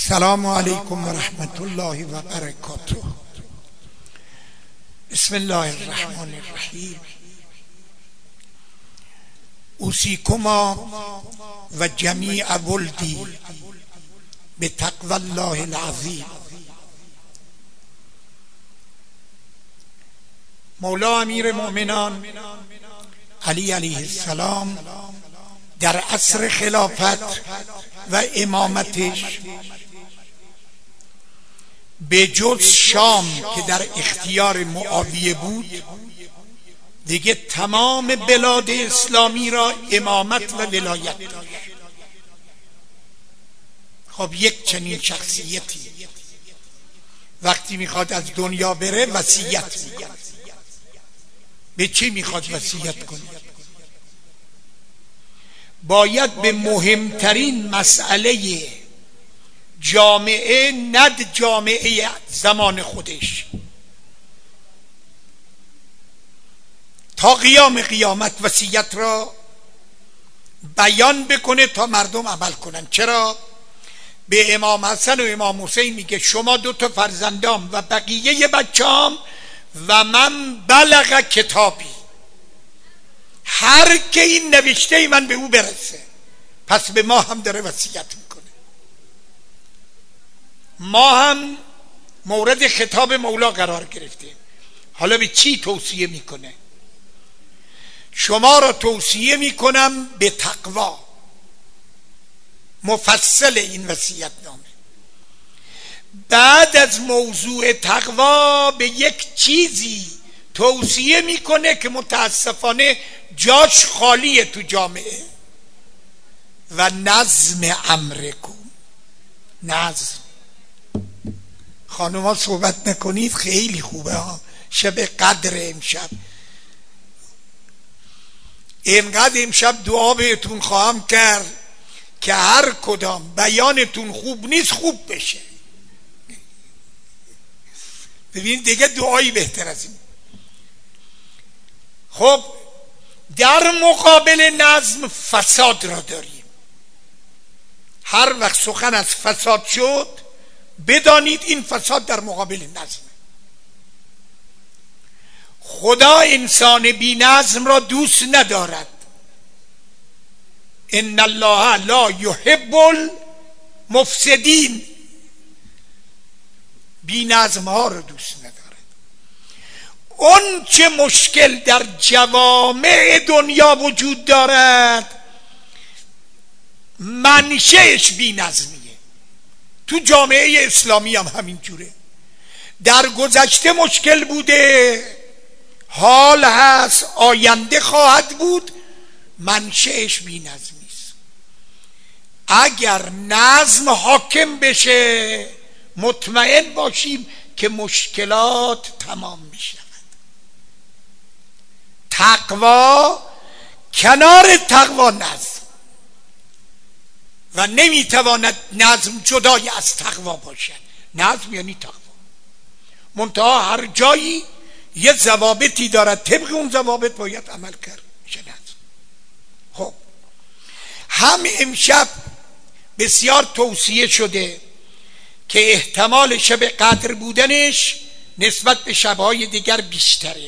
السلام علیکم و رحمت الله و برکاته. بسم الله الرحمن الرحیم. اوصیکما و جمیع ولدی بتقوی الله العظیم. مولا امیر مومنان علی علیه السلام در عصر خلافت و امامتش به جز شام که در اختیار معاویه بود دیگه تمام بلاد اسلامی را امامت و ولایت داشت. خب یک چنین شخصیتی وقتی میخواد از دنیا بره وصیت میکنه. به چی میخواد وصیت کنه؟ باید به مهمترین مسئله جامعه، ند جامعه زمان خودش، تا قیام قیامت وصیت را بیان بکنه تا مردم عمل کنن. چرا؟ به امام حسن و امام حسین میگه شما 2 فرزندام و بقیه بچه‌ام و من بلغ کتابی، هر که این نوشته من به او برسه. پس به ما هم داره وصیت میکنه. ما هم مورد خطاب مولا قرار گرفتیم. حالا به چی توصیه میکنه؟ شما را توصیه میکنم به تقوا. مفصل این وصیت نامه. بعد از موضوع تقوا به یک چیزی توصیه میکنه که متاسفانه جاش خالیه تو جامعه و نظم امرکم. نظم. خانوما صحبت نکنید خیلی خوبه ها. شب قدر امشب اینقدر امشب دعا بهتون خواهم کرد که هر کدام بیانتون خوب نیست خوب بشه. ببینید دیگه دعایی بهتر از این. خب در مقابل نظم فساد را داریم. هر وقت سخن از فساد شد بدانید این فساد در مقابل نظم. خدا انسان بی نظم را دوست ندارد. ان الله لا یحب المفسدین. بی نظم ها را دوست ندارد. اون چه مشکل در جوامع دنیا وجود دارد منشأش بی نظمیه. تو جامعه اسلامی هم همین جوره. در گذشته مشکل بوده، حال هست، آینده خواهد بود. منشأش بی نظمی است. اگر نظم حاکم بشه مطمئن باشیم که مشکلات تمام می شود. تقوا کنار تقوا نظم و نمیتواند نظم جدای از تقوا باشد. نظم یعنی تقوا. منتها هر جایی یه ضوابطی دارد، طبق اون ضوابط باید عمل کرد. میشه نظم. خب هم امشب بسیار توصیه شده که احتمال شب قدر بودنش نسبت به شبهای دیگر بیشتره.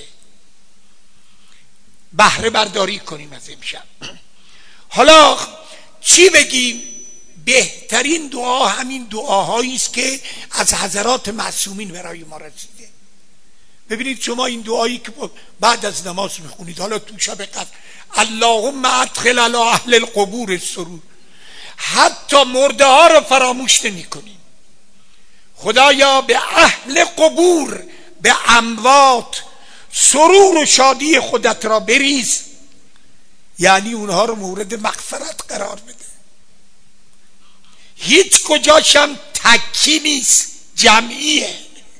بهره برداری کنیم از امشب. حالا چی بگیم؟ بهترین دعا همین دعاهایی است که از حضرات معصومین برای ما رسیده. ببینید شما این دعایی که بعد از نماز میخونید حالا تو شب قدر، اللهم ادخل علی اهل القبور السرور، حتی مرده ها رو فراموش نمی کنیم. خدایا به اهل قبور، به اموات سرور و شادی خودت را بریز، یعنی اونها رو مورد مغفرت قرار بده. هیچ کجاشم تکی نیست، جمعیه.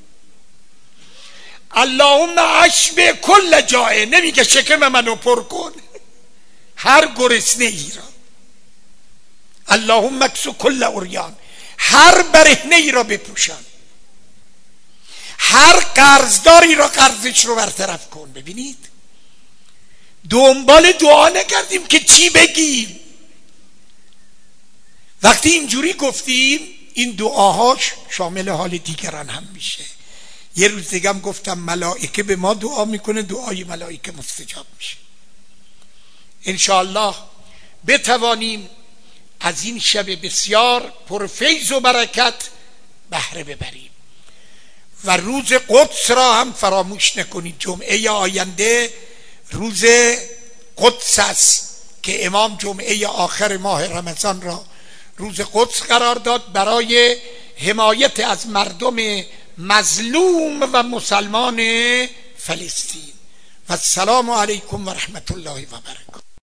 اللهم اشبع کل جائع، نمیگه شکم منو پر کن، هر گرسنه ای را. اللهم اکسو کل عریان، هر برهنه ای را بپوشان، هر قرضداری را قرضش رو برطرف کن. ببینید دنبال دعا نکردیم که چی بگیم. وقتی اینجوری گفتیم این دعاهاش شامل حال دیگران هم میشه. یه روز دیگه هم گفتم ملائکه به ما دعا میکنه، دعای ملائکه مستجاب میشه. انشاءالله بتوانیم از این شب بسیار پرفیض و برکت بهره ببریم و روز قدس را هم فراموش نکنید. جمعه آینده روز قدس است که امام جمعه آخر ماه رمضان را روز قدس قرار داد برای حمایت از مردم مظلوم و مسلمان فلسطین. و السلام علیکم و رحمت الله و برکاته.